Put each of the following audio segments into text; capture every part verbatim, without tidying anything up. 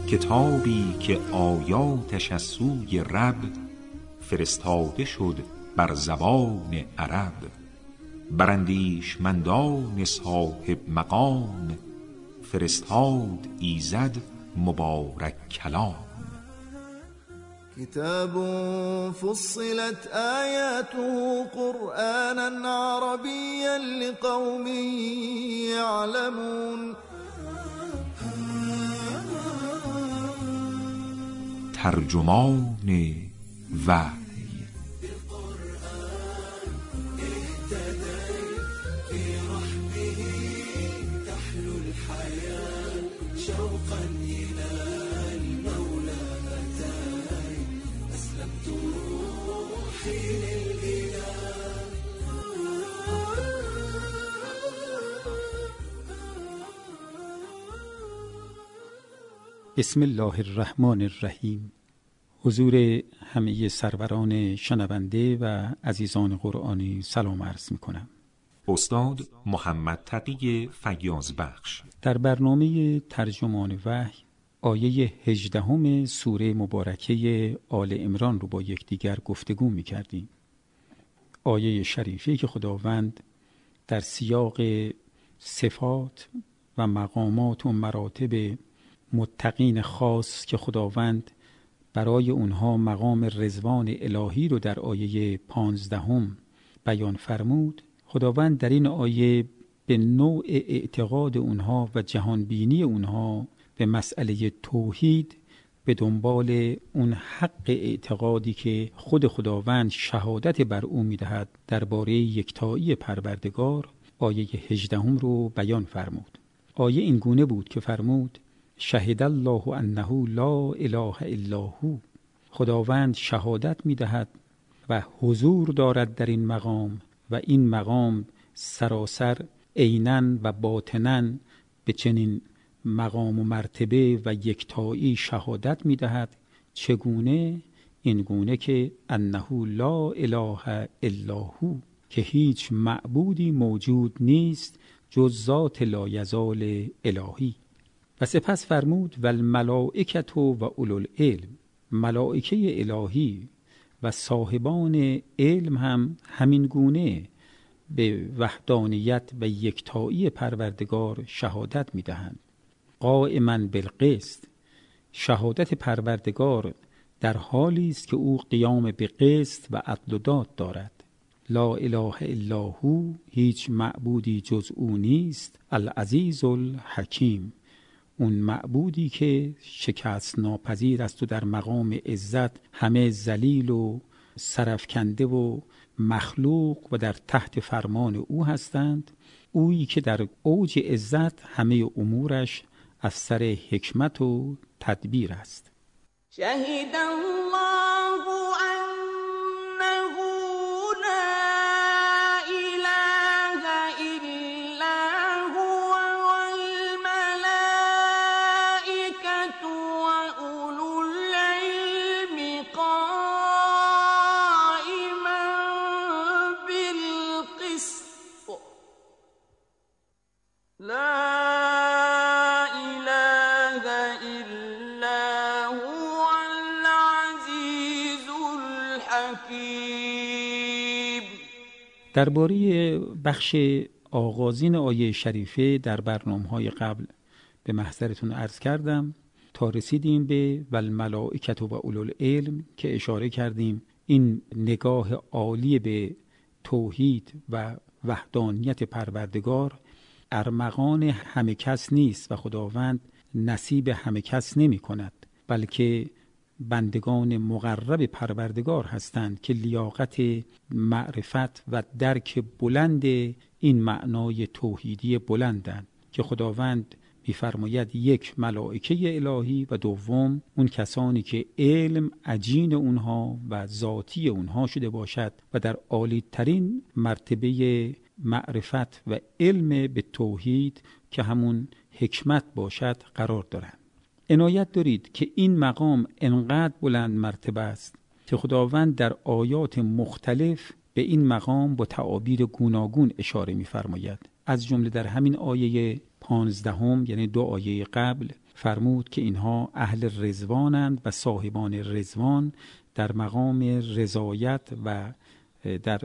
کتابی که آیاتش از سوی رب فرستاده شد بر زبان عرب، بر اندیشمندان صاحب مقام فرستاد ایزد مبارک کلام. کتاب فصلت آیاته قرآنا عربیا لقوم یعلمون. ترجمان وحی. بسم الله الرحمن الرحیم. حضور همه سروران شنونده و عزیزان قرآنی سلام عرض می کنم. استاد محمد تقی فیاض بخش در برنامه ترجمان وحی آیه هجدهم سوره مبارکه آل عمران رو با یکدیگر گفتگو می کردیم. آیه شریفی که خداوند در سیاق صفات و مقامات و مراتب متقین خاص که خداوند برای اونها مقام رضوان الهی رو در آیه پانزدهم بیان فرمود، خداوند در این آیه به نوع اعتقاد اونها و جهانبینی اونها به مسئله توحید به دنبال اون حق اعتقادی که خود خداوند شهادت بر او میدهد درباره یکتایی پروردگار آیه هجدهم رو بیان فرمود. آیه این گونه بود که فرمود شهد الله انه لا اله الا هو. خداوند شهادت میدهد و حضور دارد در این مقام و این مقام سراسر عیناً و باطناً به چنین مقام و مرتبه و یکتایی شهادت میدهد. چگونه؟ این گونه که انه لا اله الا هو، که هیچ معبودی موجود نیست جز ذات لایزال الهی. و سپس فرمود و الملائکة و اولو العلم. ملائکه الهی و صاحبان علم هم همین گونه به وحدانیت و یکتایی پروردگار شهادت می دهند. قائما بالقسط. شهادت پروردگار در حالی است که او قیام به قسط و عدل و داد دارد. لا اله الا هو، هیچ معبودی جز او نیست. العزیز الحکیم، اون معبودی که شکست ناپذیر است و در مقام عزت همه ذلیل و سرفکنده و مخلوق و در تحت فرمان او هستند. اویی که در اوج عزت همه امورش از سر حکمت و تدبیر است. شهد الله انه درباره بخش آغازین آیه شریفه در برنامه‌های قبل به محضرتون عرض کردم تا رسیدیم به والملائکة و اولو العلم که اشاره کردیم این نگاه عالی به توحید و وحدانیت پروردگار ارمغان همه کس نیست و خداوند نصیب همه کس نمی کند، بلکه بندگان مقرب پروردگار هستند که لیاقت معرفت و درک بلند این معنای توحیدی بلندند که خداوند می‌فرماید یک ملائکه الهی و دوم اون کسانی که علم عجین اونها و ذاتی اونها شده باشد و در عالی ترین مرتبه معرفت و علم به توحید که همون حکمت باشد قرار دارند. عنایت دارید که این مقام انقدر بلند مرتبه است که خداوند در آیات مختلف به این مقام با تعابیر گوناگون اشاره می‌فرماید. از جمله در همین آیه پانزدهم، یعنی دو آیه قبل، فرمود که اینها اهل رضوانند و صاحبان رضوان در مقام رضایت و در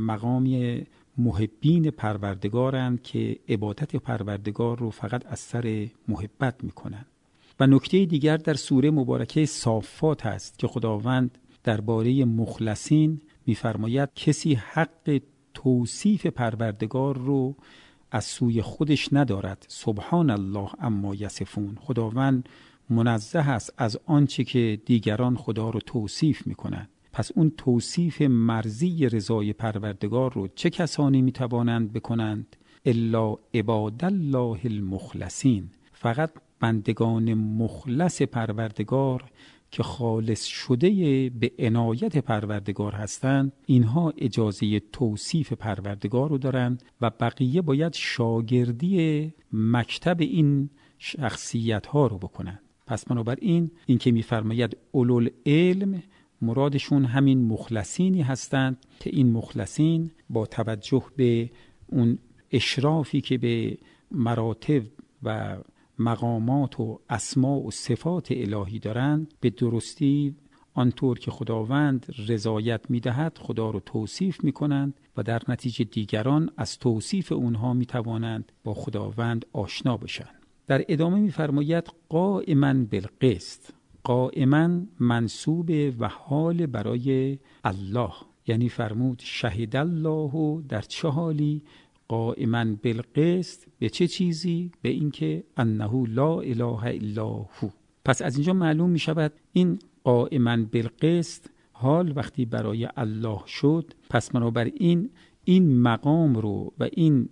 مقام محبین پروردگارند که عبادت پروردگار رو فقط از سر محبت میکنند. و نکته دیگر در سوره مبارکه صافات هست که خداوند درباره مخلصین میفرماید کسی حق توصیف پروردگار رو از سوی خودش ندارد. سبحان الله اما یصفون. خداوند منزه است از آنچه که دیگران خدا رو توصیف میکنند. پس اون توصیف مرضی رضای پروردگار رو چه کسانی میتوانند بکنند؟ الا عباد الله المخلصین. فقط بندگان مخلص پروردگار که خالص شده به عنایت پروردگار هستند، اینها اجازه توصیف پروردگار رو دارند و بقیه باید شاگردی مکتب این شخصیت ها رو بکنند. پس بنابراین این که میفرماید اولوالعلم، مرادشون همین مخلصینی هستند که این مخلصین با توجه به اون اشرافی که به مراتب و مقامات و اسماء و صفات الهی دارند، به درستی آنطور که خداوند رضایت می‌دهد خدا رو توصیف می‌کنند و در نتیجه دیگران از توصیف اونها می‌توانند با خداوند آشنا بشن. در ادامه می‌فرماید قائما بالقسط. قائما منصوب و حال برای الله، یعنی فرمود شهد الله در چه حالی؟ قائما بالقسط. به چه چیزی؟ به اینکه انه لا اله الا هو. پس از اینجا معلوم می شود این قائما بالقسط حال وقتی برای الله شد، پس بنابراین این مقام رو و این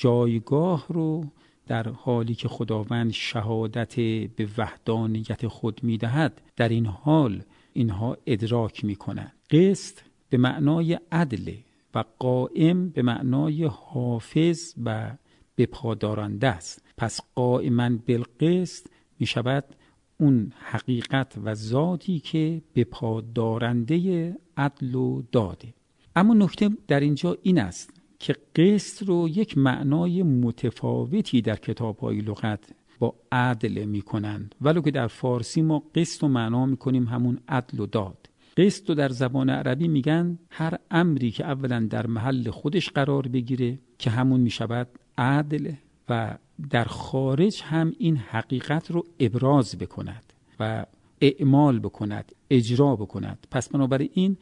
جایگاه رو در حالی که خداوند شهادت به وحدانیت خود می دهد، در این حال اینها ادراک می کنند. قسط به معنای عدل و قائم به معنای حافظ و بپادارنده است. پس قائما بالقسط می شود اون حقیقت و ذاتی که بپادارنده عدل و داده. اما نکته در اینجا این است که قسط رو یک معنای متفاوتی در کتاب‌های لغت با عدل می کنند، ولو که در فارسی ما قسط رو معنا می کنیم همون عدل و داد. قسط رو در زبان عربی میگن هر امری که اولا در محل خودش قرار بگیره که همون می شود عدل و در خارج هم این حقیقت رو ابراز بکند و اعمال بکند، اجرا بکند. پس بنابراین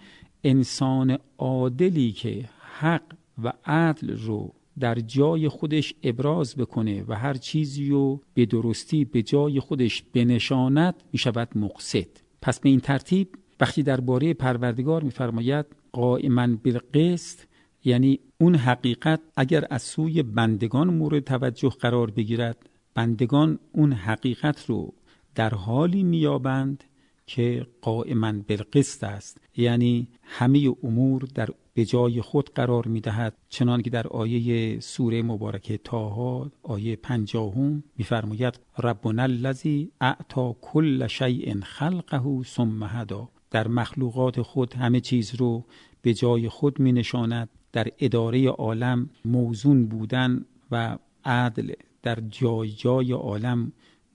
انسان عادلی که حق و عدل رو در جای خودش ابراز بکنه و هر چیزی رو به درستی به جای خودش بنشاند می شود مقسط. پس به این ترتیب وقتی درباره پروردگار می‌فرماید قائما بالقسط، یعنی اون حقیقت اگر از سوی بندگان مورد توجه قرار بگیرد، بندگان اون حقیقت رو در حالی میابند که قائما بالقسط است، یعنی همه امور در به جای خود قرار میدهد، چنان که در آیه سوره مبارکه طه آیه پنجاهم میفرماید ربنا الذی اعطی کل شیء خلقه ثم هدی. در مخلوقات خود همه چیز رو به جای خود می نشاند. در اداره عالم موزون بودن و عدل در جای جای عالم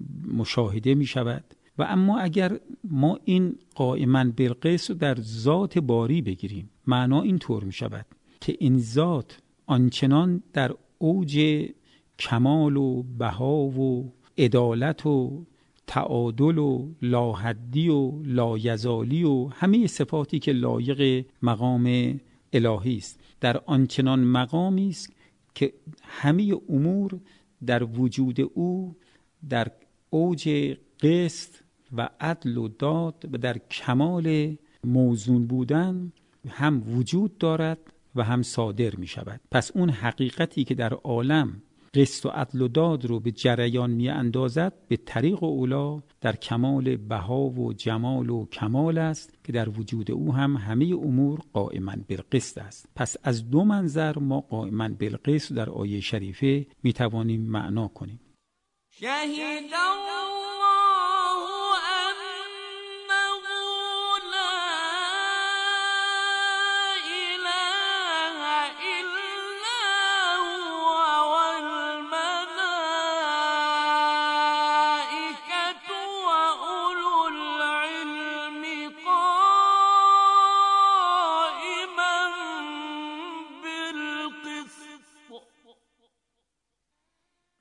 مشاهده می شود. و اما اگر ما این قائما بالقسط در ذات باری بگیریم، معنا این طور می شود که این ذات آنچنان در اوج کمال و بها و عدالت و تعادل و لاحدی و لایزالی و همه صفاتی که لایق مقام الهی است، در آنچنان مقامی است که همه امور در وجود او در اوج قسط و عدل و داد و در کمال موزون بودن هم وجود دارد و هم صادر می شود. پس اون حقیقتی که در عالم قسط و عدل و داد رو به جریان می اندازد، به طریق اولا در کمال بها و جمال و کمال است که در وجود او هم همه امور قائما بالقسط است. پس از دو منظر ما قائما بالقسط در آیه شریفه می توانیم معنا کنیم. شهید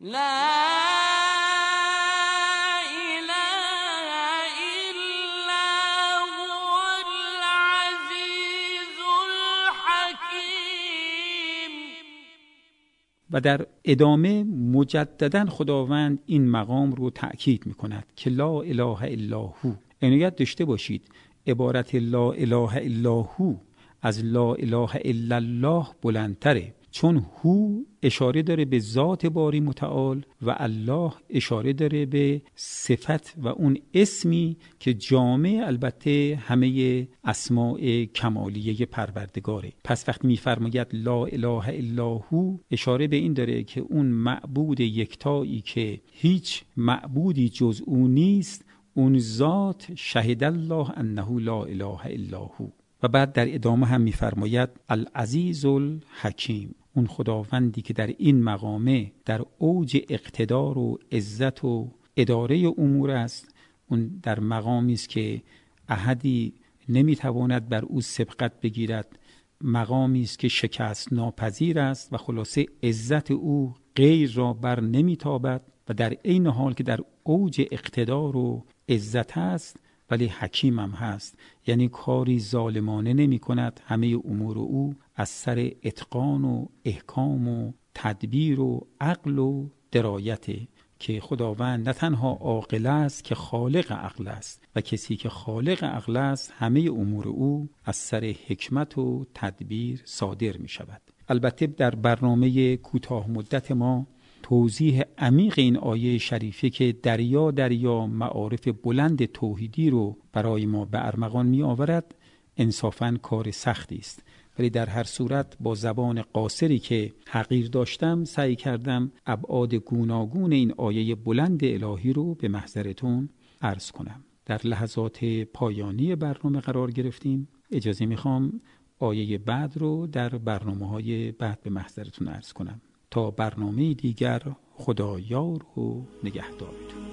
لا اله الا هو العزیز الحکیم. و در ادامه مجددا خداوند این مقام رو تأکید می کند که لا اله الا هو. عنایت داشته باشید عبارت لا اله الا هو از لا اله الا الله بلندتره، چون هو اشاره داره به ذات باری متعال و الله اشاره داره به صفت و اون اسمی که جامع البته همه اسماء کمالیه پروردگاره. پس وقتی میفرماید لا اله الا هو اشاره به این داره که اون معبود یکتایی که هیچ معبودی جز او نیست، اون ذات شهد الله انه لا اله الا هو. و بعد در ادامه هم میفرماید العزیز الحکیم، اون خداوندی که در این مقامه در اوج اقتدار و عزت و اداره امور است، اون در مقامی است که احدی نمیتواند بر او سبقت بگیرد، مقامی است که شکست ناپذیر است و خلاصه عزت او غیر را بر نمیتابد و در عین حال که در اوج اقتدار و عزت است ولی حکیم هم هست، یعنی کاری ظالمانه نمی کند. همه امور او از سر اتقان و احکام و تدبیر و عقل و درایته که خداوند نه تنها عاقل است که خالق عقل است و کسی که خالق عقل است همه امور او از سر حکمت و تدبیر صادر می شود. البته در برنامه کوتاه مدت ما توضیح عمیق این آیه شریفه که دریا دریا معارف بلند توحیدی رو برای ما به ارمغان می آورد انصافاً کار سختی است، ولی در هر صورت با زبان قاصری که حقیر داشتم سعی کردم ابعاد گوناگون این آیه بلند الهی رو به محضرتون عرض کنم. در لحظات پایانی برنامه قرار گرفتیم. اجازه میخوام آیه بعد رو در برنامه‌های بعد به محضرتون عرض کنم. تا برنامه دیگر خدا یار و نگهدارتون.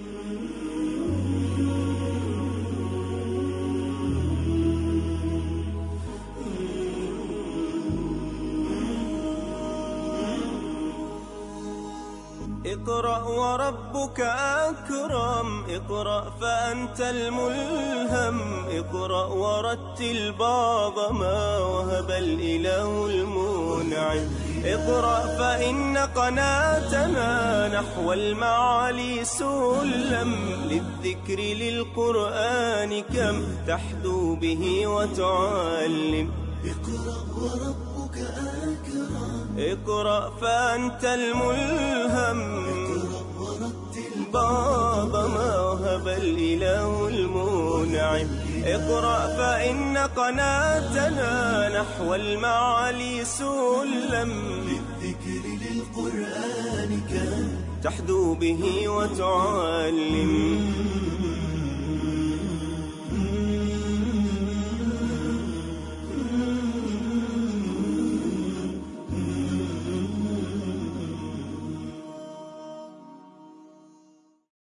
اقرأ وربك أكرم، اقرأ فأنت الملهم، اقرأ ورتل بعض ما وهب الإله المنعم، اقرأ فإن قناتنا نحو المعالي سلم، للذكر للقرآن كم تحدو به وتعلم، اقرأ وربك أكرم، اقرأ فأنت الملهم، بعض ما وهب الإله المنعم، اقرأ فإن قناتنا نحو المعالي سلم، للذكر للقرآن كم تحدو به وتعلم.